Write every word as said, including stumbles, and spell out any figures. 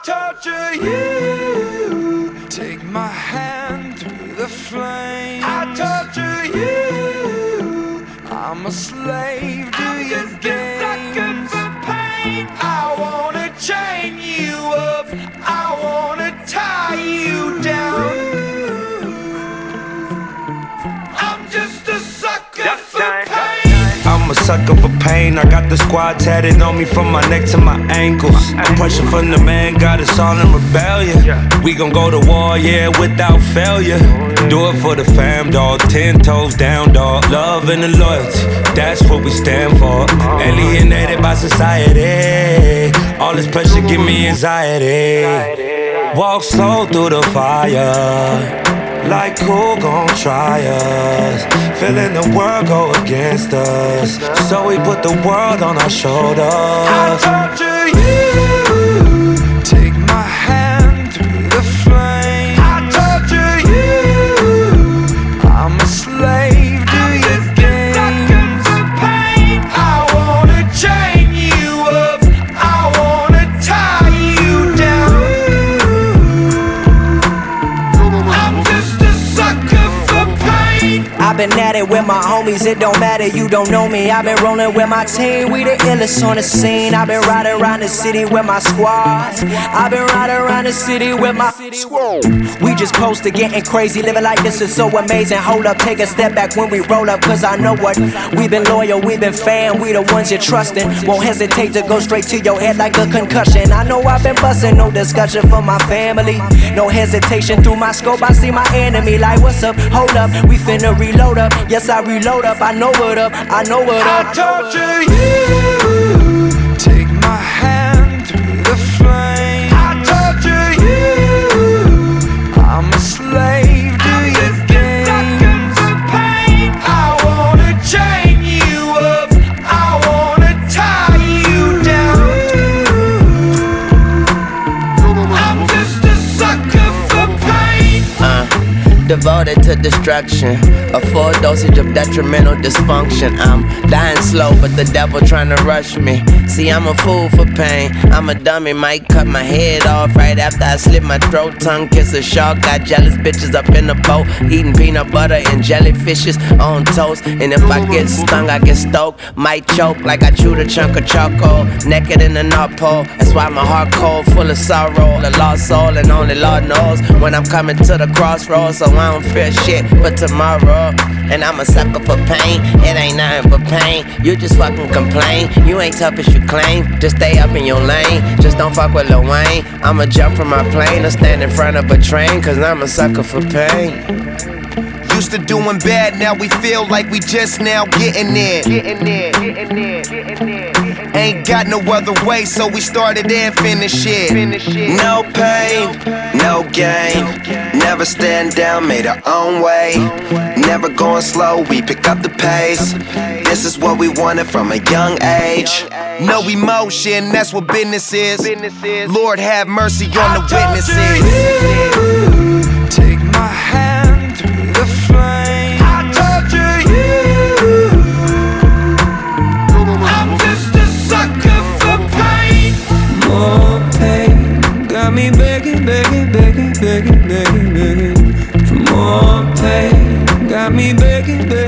torture you. Take my hand through the flame. I torture you. I'm a slave to your games. I wanna chain you up. I wanna tie you down. I'm just a sucker for pain. I'm a sucker for pain. I got the squad tatted on me from my neck to my ankles. Pressure from the man got us all in rebellion. We gon' go to war, yeah, without failure. Do it for the fam, dog. Ten toes down, dog. Love and the loyalty, that's what we stand for. Alienated by society. All this pressure give me anxiety. Walk slow through the fire. Like who gon' try us? Feeling the world go against us. So we put the world on our shoulders. I torture you. Take my hand through the flame. I torture you. I'm a slave to your games. I wanna chain you up. I wanna tie you down. I'm just a sucker for pain. I've been at it with my homies, it don't matter, you don't know me. I've been rolling with my team, we the illest on the scene. I've been riding around the city with my squad. I've been riding around the city with my squad. We just posted getting crazy, living like this is so amazing. Hold up, take a step back when we roll up, cause I know what. We've been loyal, we've been fan, we the ones you're trusting. Won't hesitate to go straight to your head like a concussion. I know I've been busting, no discussion for my family. No hesitation through my scope, I see my enemy. Like what's up, hold up, we finna reload up. Yes, I reload up, I know what up, I know what up. I torture you. Take my hand through the flame. I torture you. I'm a slave to your games. I wanna chain you up. I wanna tie you down. I'm just a sucker for pain. Uh, devoted to destruction, a full dosage of detrimental dysfunction. I'm dying slow, but the devil tryna rush me. See, I'm a fool for pain. I'm a dummy, might cut my head off right after I slit my throat. Tongue kiss a shark, got jealous bitches up in the boat, eating peanut butter and jellyfishes on toast. And if I get stung, I get stoked. Might choke like I chewed a chunk of charcoal. Naked in the North Pole, that's why my heart cold, full of sorrow. A lost soul, and only Lord knows when I'm coming to the crossroads. So I don't fear shit but tomorrow. And I'm a sucker for pain, it ain't nothing but pain. You just fucking complain, you ain't tough as you claim. Just stay up in your lane, just don't fuck with Lil Wayne. I'ma jump from my plane or stand in front of a train, cause I'm a sucker for pain. Used to doing bad, now we feel like we just now getting there. Getting there, getting there, getting there. Ain't got no other way, so we started and finished it. No pain, no gain. Never stand down, made our own way. Never going slow, we pick up the pace. This is what we wanted from a young age. No emotion, that's what business is. Lord have mercy on the witnesses. You. Take my hand through the flame. I torture you. I'm just a sucker for pain. More pain, got me begging, begging, begging, begging, begging, begging. For more pain, got me begging, begging.